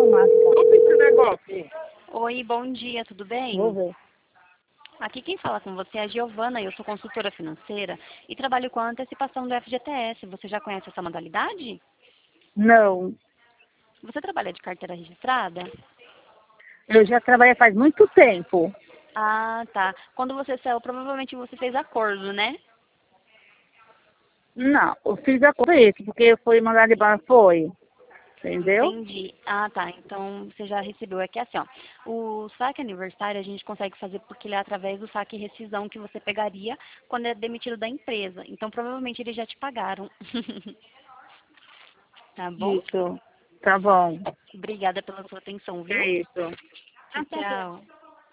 automática. Esse negócio. Oi, bom dia, tudo bem? Vou ver. Aqui quem fala com você é a Giovana, eu sou consultora financeira e trabalho com a antecipação do FGTS. Você já conhece essa modalidade? Não. Você trabalha de carteira registrada? Eu já trabalhei faz muito tempo. Ah, tá. Quando você saiu, provavelmente você fez acordo, né? Não, eu fiz a coisa isso, porque foi mandado embora, foi. Entendeu? Entendi. Ah, tá. Então você já recebeu. É que assim, ó, o saque aniversário a gente consegue fazer porque ele é através do saque rescisão que você pegaria quando é demitido da empresa. Então provavelmente eles já te pagaram. Tá bom? Isso. Tá bom. Obrigada pela sua atenção, viu? É isso. Tchau.